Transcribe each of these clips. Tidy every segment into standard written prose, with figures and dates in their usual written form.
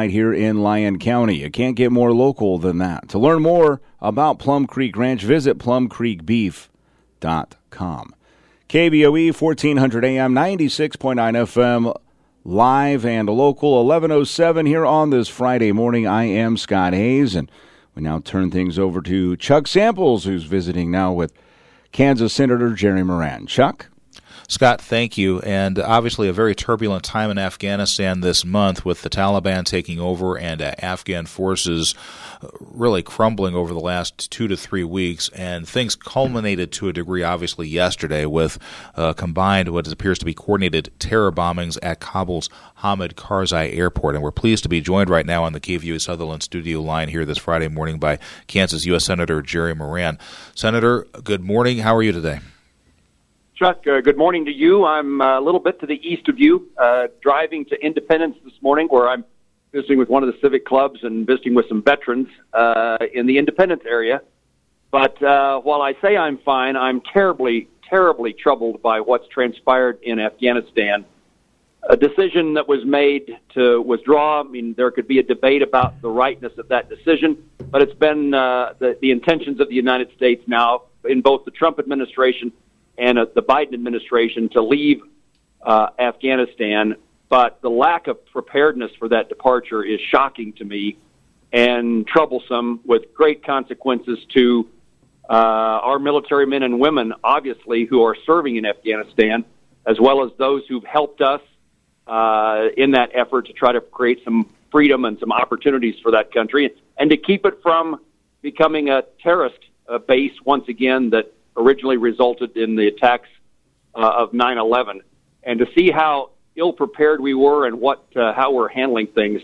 right here in Lyon County. You can't get more local than that. To learn more about Plum Creek Ranch, visit plumcreekbeef.com. KBOE 1400 AM, 96.9 FM, live and local, 11:07 here on this Friday morning. I am Scott Hayes, and we now turn things over to Chuck Samples, who's visiting now with Kansas Senator Jerry Moran. Chuck? Scott, thank you. And obviously a very turbulent time in Afghanistan this month with the Taliban taking over and Afghan forces really crumbling over the last 2 to 3 weeks. And things culminated to a degree, obviously, yesterday with combined what appears to be coordinated terror bombings at Kabul's Hamid Karzai Airport. And we're pleased to be joined right now on the KVOE Sutherland studio line here this Friday morning by Kansas U.S. Senator Jerry Moran. Senator, good morning. How are you today? Chuck, good morning to you. I'm a little bit to the east of you, driving to Independence this morning, where I'm visiting with one of the civic clubs and visiting with some veterans in the Independence area. But while I say I'm fine, I'm terribly, terribly troubled by what's transpired in Afghanistan. A decision that was made to withdraw, I mean, there could be a debate about the rightness of that decision, but it's been the intentions of the United States now in both the Trump administration and the Biden administration to leave Afghanistan, but the lack of preparedness for that departure is shocking to me and troublesome, with great consequences to our military men and women, obviously, who are serving in Afghanistan, as well as those who've helped us in that effort to try to create some freedom and some opportunities for that country, and to keep it from becoming a terrorist base once again that originally resulted in the attacks of 9/11, and to see how ill-prepared we were and how we're handling things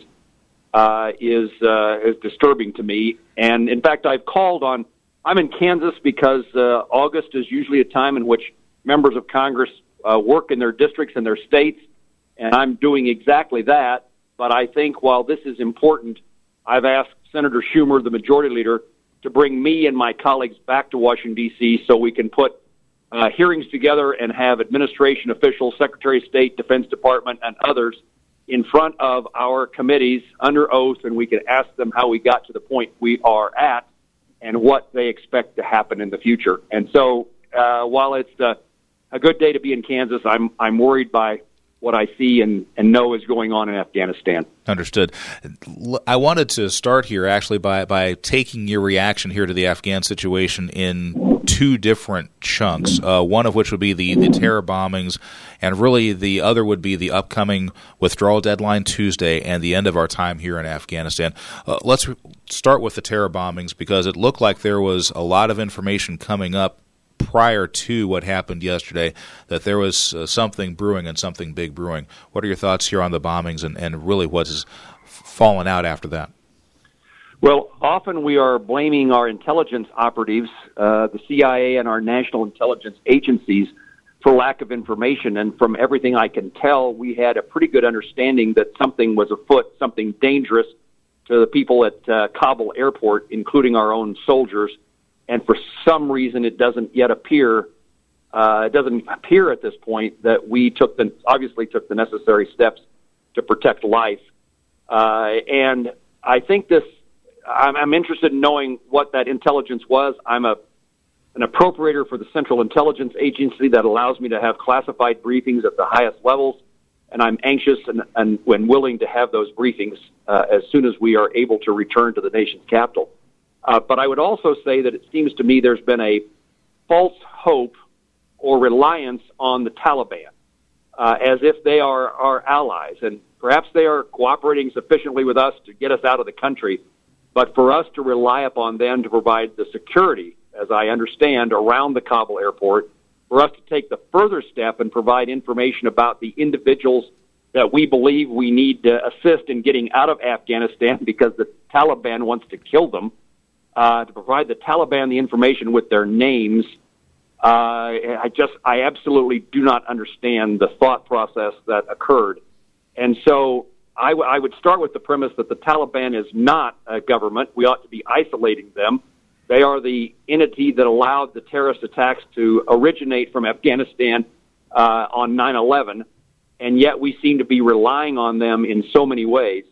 is disturbing to me. And in fact, I'm in Kansas because August is usually a time in which members of Congress work in their districts and their states, and I'm doing exactly that. But I think while this is important, I've asked Senator Schumer, the majority leader, to bring me and my colleagues back to Washington, D.C., so we can put hearings together and have administration officials, Secretary of State, Defense Department, and others in front of our committees under oath, and we can ask them how we got to the point we are at and what they expect to happen in the future. And so while it's a good day to be in Kansas, I'm worried by what I see and know is going on in Afghanistan. Understood. I wanted to start here actually by taking your reaction here to the Afghan situation in two different chunks, one of which would be the terror bombings, and really the other would be the upcoming withdrawal deadline Tuesday and the end of our time here in Afghanistan. Let's start with the terror bombings, because it looked like there was a lot of information coming up prior to what happened yesterday, that there was something brewing and something big brewing. What are your thoughts here on the bombings and really what has fallen out after that? Well, often we are blaming our intelligence operatives, the CIA and our national intelligence agencies, for lack of information. And from everything I can tell, we had a pretty good understanding that something was afoot, something dangerous to the people at Kabul airport, including our own soldiers. And for some reason, it doesn't yet appear. It doesn't appear at this point that we obviously took the necessary steps to protect life. And I think I'm interested in knowing what that intelligence was. I'm an appropriator for the Central Intelligence Agency that allows me to have classified briefings at the highest levels, and I'm anxious and when willing to have those briefings as soon as we are able to return to the nation's capital. But I would also say that it seems to me there's been a false hope or reliance on the Taliban, as if they are our allies. And perhaps they are cooperating sufficiently with us to get us out of the country. But for us to rely upon them to provide the security, as I understand, around the Kabul airport, for us to take the further step and provide information about the individuals that we believe we need to assist in getting out of Afghanistan because the Taliban wants to kill them, to provide the Taliban the information with their names. I absolutely do not understand the thought process that occurred. And so I would start with the premise that the Taliban is not a government. We ought to be isolating them. They are the entity that allowed the terrorist attacks to originate from Afghanistan on 9/11, and yet we seem to be relying on them in so many ways.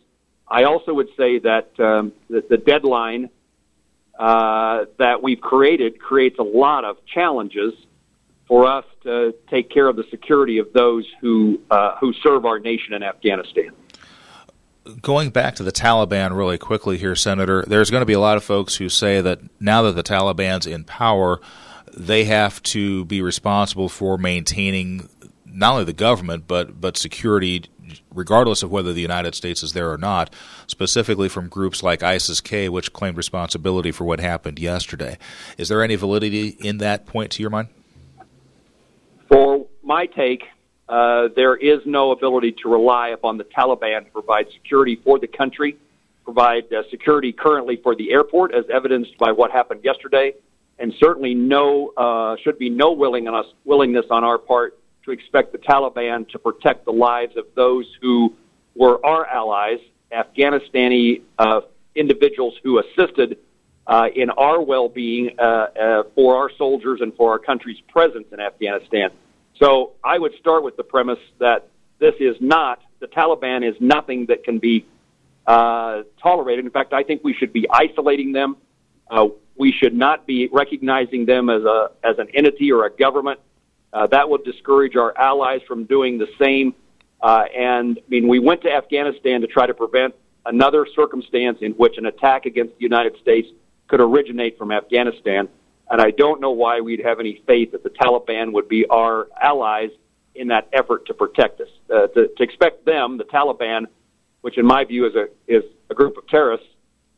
I also would say that the deadline that we've created creates a lot of challenges for us to take care of the security of those who serve our nation in Afghanistan. Going back to the Taliban really quickly here, Senator, there's going to be a lot of folks who say that now that the Taliban's in power, they have to be responsible for maintaining not only the government but security, regardless of whether the United States is there or not, specifically from groups like ISIS-K, which claimed responsibility for what happened yesterday. Is there any validity in that point to your mind? For my take, there is no ability to rely upon the Taliban to provide security for the country, provide security currently for the airport, as evidenced by what happened yesterday, and certainly should be no willingness on our part to expect the Taliban to protect the lives of those who were our allies, Afghanistani individuals who assisted in our well-being for our soldiers and for our country's presence in Afghanistan. So I would start with the premise that the Taliban is nothing that can be tolerated. In fact, I think we should be isolating them. We should not be recognizing them as an entity or a government. That would discourage our allies from doing the same. We went to Afghanistan to try to prevent another circumstance in which an attack against the United States could originate from Afghanistan. And I don't know why we'd have any faith that the Taliban would be our allies in that effort to protect us. To expect them, the Taliban, which in my view is a group of terrorists,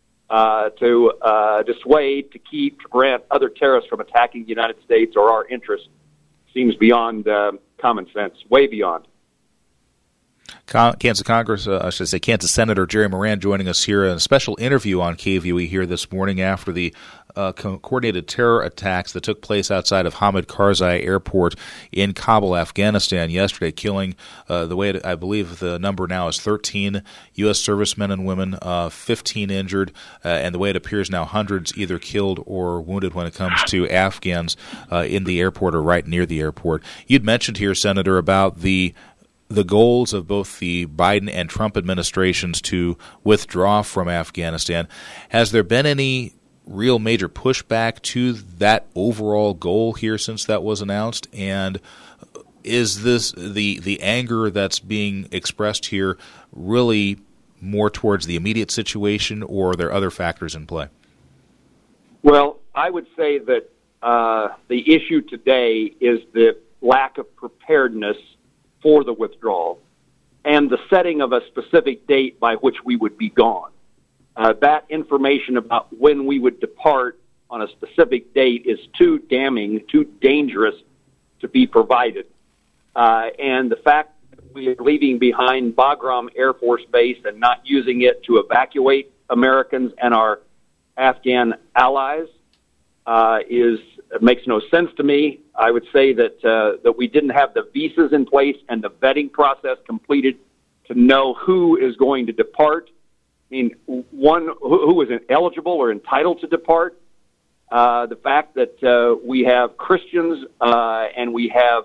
to dissuade, to prevent other terrorists from attacking the United States or our interests seems beyond common sense, way beyond. Kansas Senator Jerry Moran joining us here in a special interview on KVOE here this morning after the coordinated terror attacks that took place outside of Hamid Karzai Airport in Kabul, Afghanistan yesterday, killing, I believe the number now is 13 U.S. servicemen and women, 15 injured, and the way it appears now hundreds either killed or wounded when it comes to Afghans in the airport or right near the airport. You'd mentioned here, Senator, about the goals of both the Biden and Trump administrations to withdraw from Afghanistan. Has there been any real major pushback to that overall goal here since that was announced? And is this the anger that's being expressed here really more towards the immediate situation, or are there other factors in play? Well, I would say that the issue today is the lack of preparedness for the withdrawal and the setting of a specific date by which we would be gone. That information about when we would depart on a specific date is too damning, too dangerous to be provided. And the fact that we are leaving behind Bagram Air Force Base and not using it to evacuate Americans and our Afghan allies makes no sense to me. I would say that we didn't have the visas in place and the vetting process completed to know who is going to depart. I mean, who is eligible or entitled to depart. The fact that we have Christians and we have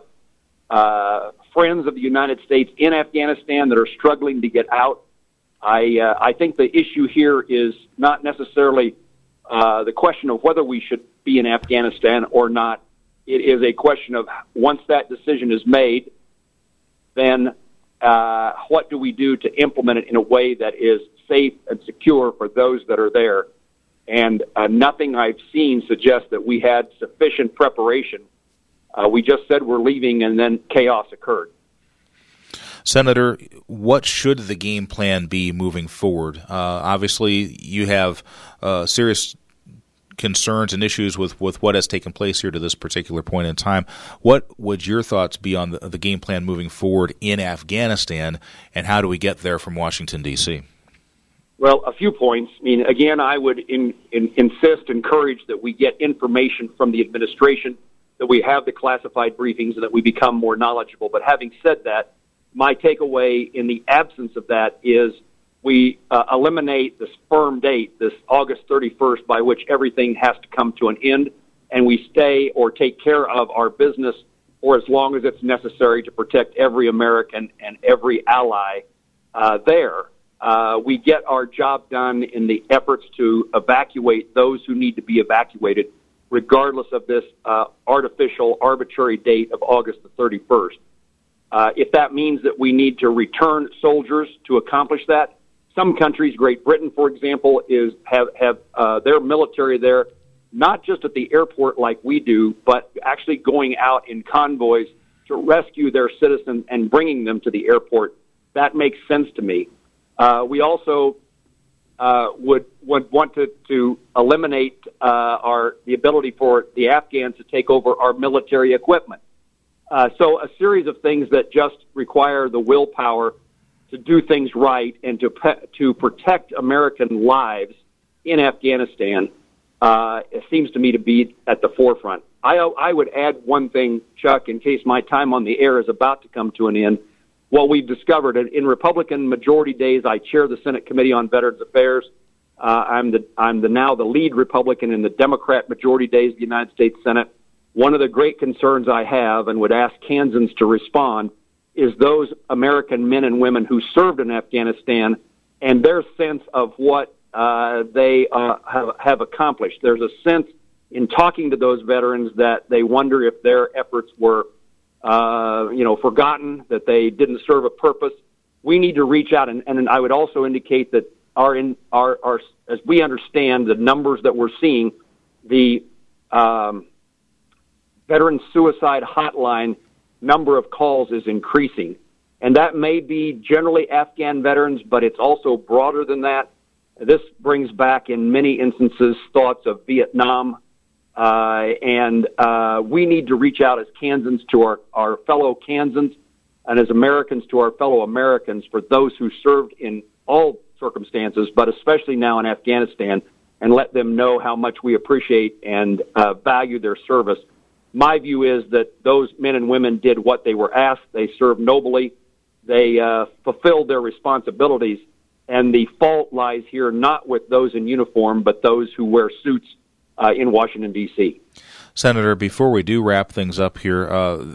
friends of the United States in Afghanistan that are struggling to get out. I think the issue here is not necessarily the question of whether we should be in Afghanistan or not. It is a question of once that decision is made, then what do we do to implement it in a way that is safe and secure for those that are there? And nothing I've seen suggests that we had sufficient preparation. We just said we're leaving, and then chaos occurred. Senator, what should the game plan be moving forward? Obviously, you have serious concerns and issues with what has taken place here to this particular point in time. What would your thoughts be on the game plan moving forward in Afghanistan, and how do we get there from Washington, D.C.? Well, a few points. I mean, again, I would encourage that we get information from the administration, that we have the classified briefings, and that we become more knowledgeable. But having said that, my takeaway in the absence of that is we eliminate this firm date, this August 31st, by which everything has to come to an end, and we stay or take care of our business for as long as it's necessary to protect every American and every ally there. we get our job done in the efforts to evacuate those who need to be evacuated, regardless of this artificial, arbitrary date of August the 31st. If that means that we need to return soldiers to accomplish that, some countries, Great Britain, for example, have their military there, not just at the airport like we do, but actually going out in convoys to rescue their citizens and bringing them to the airport. That makes sense to me. We also would want to eliminate the ability for the Afghans to take over our military equipment. So a series of things that just require the willpower to do things right and to protect American lives in Afghanistan it seems to me to be at the forefront. I would add one thing, Chuck, in case my time on the air is about to come to an end. What we've discovered in Republican majority days, I chair the Senate Committee on Veterans Affairs. I'm now the lead Republican in the Democrat majority days of the United States Senate. One of the great concerns I have and would ask Kansans to respond is those American men and women who served in Afghanistan and their sense of what they have accomplished. There's a sense in talking to those veterans that they wonder if their efforts were forgotten, that they didn't serve a purpose. We need to reach out, and I would also indicate that our as we understand the numbers that we're seeing, the veteran suicide hotline number of calls is increasing, and that may be generally Afghan veterans, but it's also broader than that. This brings back, in many instances, thoughts of Vietnam. And we need to reach out as Kansans to our fellow Kansans and as Americans to our fellow Americans for those who served in all circumstances, but especially now in Afghanistan, and let them know how much we appreciate and value their service. My view is that those men and women did what they were asked. They served nobly. They fulfilled their responsibilities. And the fault lies here not with those in uniform, but those who wear suits in Washington, D.C. Senator, before we do wrap things up here,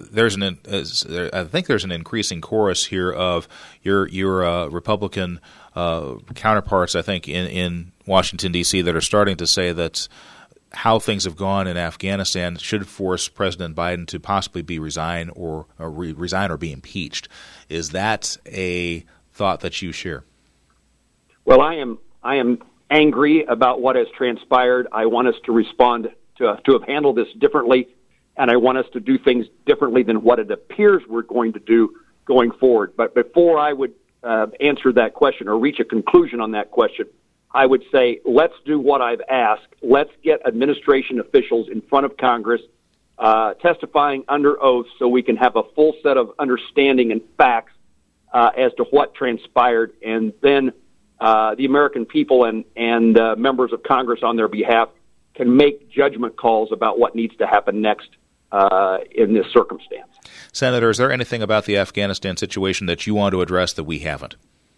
I think there's an increasing chorus here of your Republican counterparts, I think, in Washington, D.C., that are starting to say that how things have gone in Afghanistan should force President Biden to possibly be resign or be impeached. Is that a thought that you share? Well, I am angry about what has transpired. I want us to respond to have handled this differently, and I want us to do things differently than what it appears we're going to do going forward. But before I would answer that question or reach a conclusion on that question, I would say let's do what I've asked. Let's get administration officials in front of Congress testifying under oath so we can have a full set of understanding and facts as to what transpired, and then the American people and members of Congress on their behalf can make judgment calls about what needs to happen next in this circumstance. Senator, is there anything about the Afghanistan situation that you want to address that we haven't?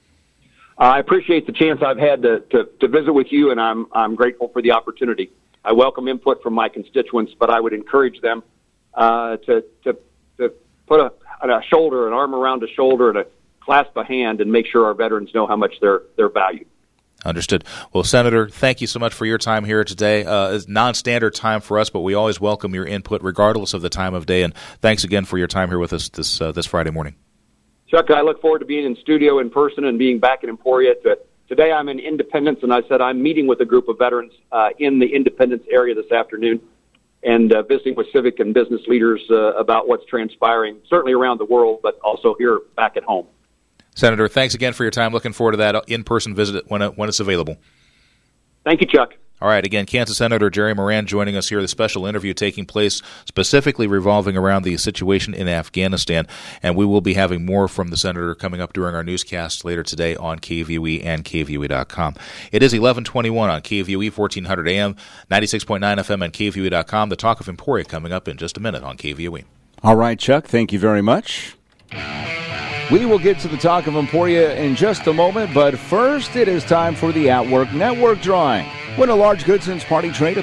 I appreciate the chance I've had to visit with you, and I'm grateful for the opportunity. I welcome input from my constituents, but I would encourage them to put an arm around a shoulder, and a clasp a hand, and make sure our veterans know how much they're valued. Understood. Well, Senator, thank you so much for your time here today. It's non-standard time for us, but we always welcome your input regardless of the time of day, and thanks again for your time here with us this Friday morning. Chuck, I look forward to being in studio in person and being back in Emporia. Today I'm in Independence, and I said I'm meeting with a group of veterans in the Independence area this afternoon and visiting with civic and business leaders about what's transpiring, certainly around the world, but also here back at home. Senator, thanks again for your time. Looking forward to that in-person visit when it's available. Thank you, Chuck. All right, again, Kansas Senator Jerry Moran joining us here. The special interview taking place specifically revolving around the situation in Afghanistan, and we will be having more from the senator coming up during our newscast later today on KVOE and KVOE.com. It is 11:21 on KVOE 1400 AM, 96.9 FM, and KVOE.com. The Talk of Emporia coming up in just a minute on KVOE. All right, Chuck, thank you very much. We will get to the Talk of Emporia in just a moment, but first it is time for the At Work Network drawing. Win a large Goodson's Party Trade